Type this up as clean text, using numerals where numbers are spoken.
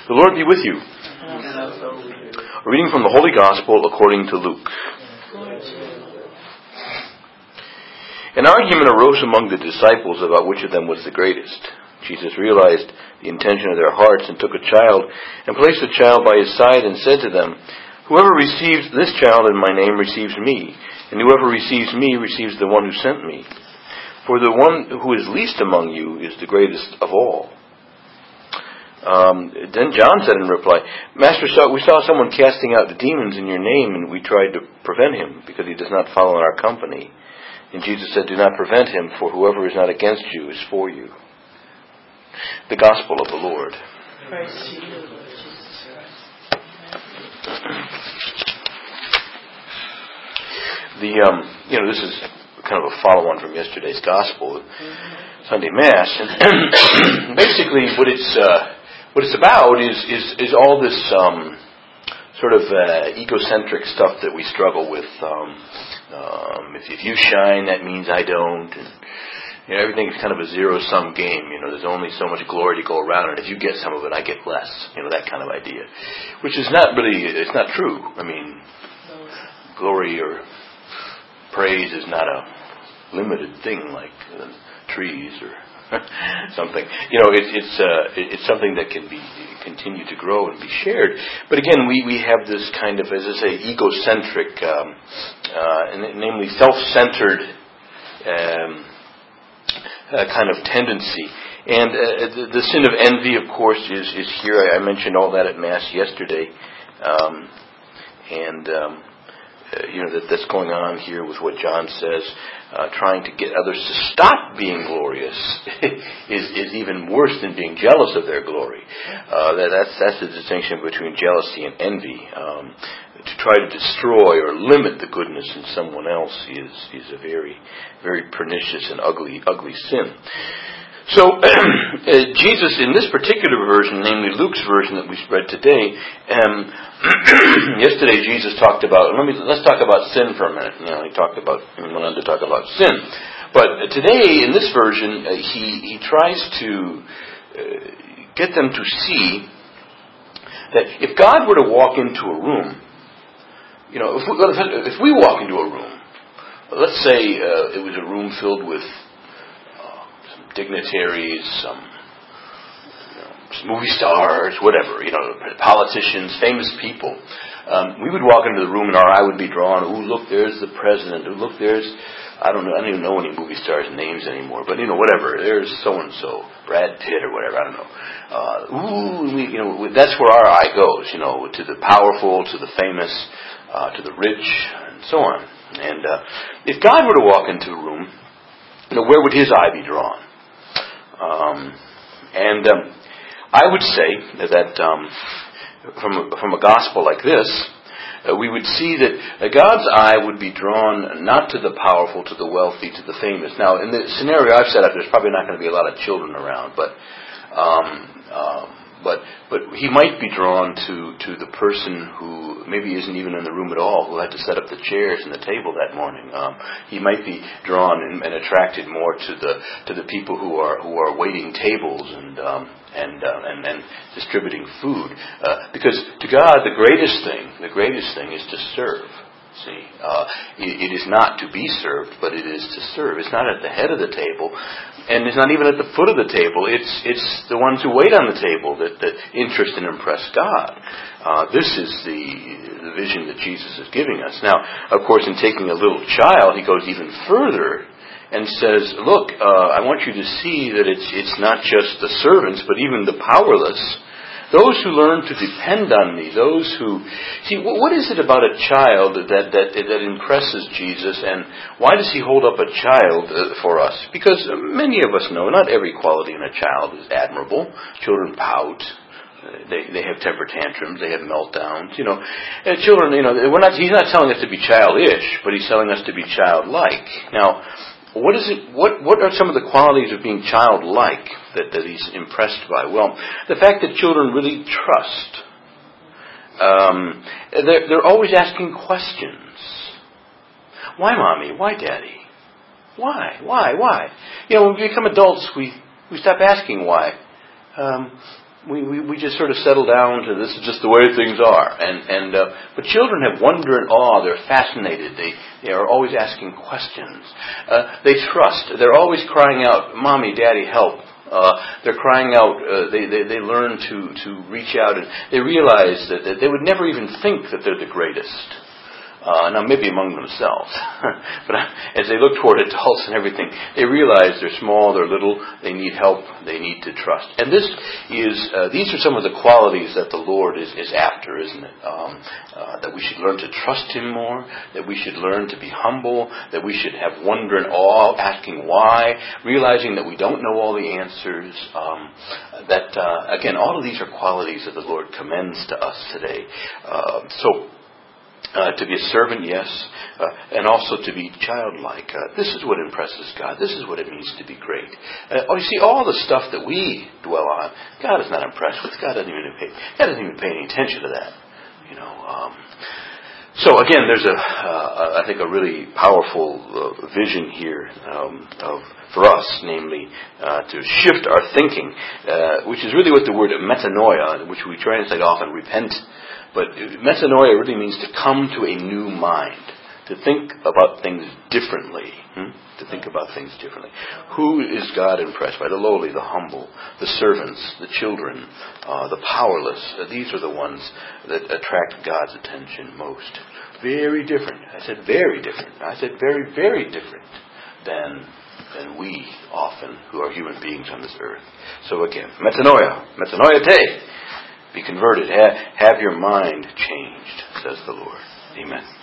The Lord be with you. A reading from the Holy Gospel according to Luke. An argument arose among the disciples about which of them was the greatest. Jesus realized the intention of their hearts and took a child and placed the child by his side and said to them, "Whoever receives this child in my name receives me, and whoever receives me receives the one who sent me. For the one who is least among you is the greatest of all." Then John said in reply, "Master, we saw someone casting out the demons in your name, and we tried to prevent him, because he does not follow in our company." And Jesus said, "Do not prevent him, for whoever is not against you is for you." The Gospel of the Lord. Praise to you, Lord Jesus Christ. This is kind of a follow-on from yesterday's Gospel, Sunday Mass, and basically what it's about is all this sort of egocentric stuff that we struggle with. If you shine, that means I don't. And, everything's kind of a zero-sum game. There's only so much glory to go around, and if you get some of it, I get less. That kind of idea, which is not really, it's not true. I mean, glory or praise is not a limited thing like trees or something. It's something that can be continue to grow and be shared. But again, we have this kind of, as I say, egocentric, namely self-centered kind of tendency. And the sin of envy, of course, is here. I mentioned all that at Mass yesterday. That's going on here with what John says. Trying to get others to stop being glorious is even worse than being jealous of their glory. That's the distinction between jealousy and envy. To try to destroy or limit the goodness in someone else is a very, very pernicious and ugly sin. So, Jesus, in this particular version, namely Luke's version that we read today, yesterday Jesus talked about, let's talk about sin for a minute. He went on to talk about sin. But today, in this version, he tries to get them to see that if God were to walk into a room, if we walk into a room, let's say it was a room filled with dignitaries, some movie stars, whatever, politicians, famous people. We would walk into the room and our eye would be drawn. Ooh, look, there's the president. Ooh, look, there's, I don't even know any movie stars' names anymore, but whatever. There's so-and-so, Brad Pitt or whatever, I don't know. That's where our eye goes, to the powerful, to the famous, to the rich, and so on. And if God were to walk into a room, where would his eye be drawn? I would say that from a gospel like this, we would see that God's eye would be drawn not to the powerful, to the wealthy, to the famous. Now, in the scenario I've set up, there's probably not going to be a lot of children around, but he might be drawn to the person who maybe isn't even in the room at all, who had to set up the chairs and the table that morning. He might be drawn and attracted more to the people who are waiting tables and distributing food, because to God the greatest thing is to serve. See, it is not to be served, but it is to serve. It's not at the head of the table, and it's not even at the foot of the table. It's the ones who wait on the table that interest and impress God. This is the vision that Jesus is giving us. Now, of course, in taking a little child, he goes even further and says, "Look, I want you to see that it's not just the servants, but even the powerless." Those who learn to depend on me, those who... See, what is it about a child that impresses Jesus, and why does he hold up a child for us? Because many of us know not every quality in a child is admirable. Children pout. They have temper tantrums. They have meltdowns. Children, he's not telling us to be childish, but he's telling us to be childlike. Now, what is it? What are some of the qualities of being childlike that he's impressed by? Well, the fact that children really trust. They're always asking questions. Why, Mommy? Why, Daddy? Why? When we become adults, we stop asking why. we just sort of settle down to this is just the way things are. But children have wonder and awe. They're fascinated. They are always asking questions. They trust. They're always crying out, "Mommy, Daddy, help." They're crying out. They learn to reach out, and they realize that they would never even think that they're the greatest. Now, maybe among themselves, but as they look toward adults and everything, they realize they're small, they're little, they need help, they need to trust. And these are some of the qualities that the Lord is after, isn't it? That we should learn to trust Him more, that we should learn to be humble, that we should have wonder and awe, asking why, realizing that we don't know all the answers. Again, all of these are qualities that the Lord commends to us today. To be a servant, yes, and also to be childlike. This is what impresses God. This is what it means to be great. You see, all the stuff that we dwell on, God is not impressed with. God doesn't even pay any attention to that. So again, there's I think a really powerful vision here for us, namely to shift our thinking, which is really what the word metanoia, which we translate often repent. But metanoia really means to come to a new mind, to think about things differently. To think about things differently. Who is God impressed by? The lowly, the humble, the servants, the children, the powerless. These are the ones that attract God's attention most. Very different. I said very different. I said very, very different than we often, who are human beings on this earth. So again, metanoia te. Be converted. Have your mind changed, says the Lord. Amen.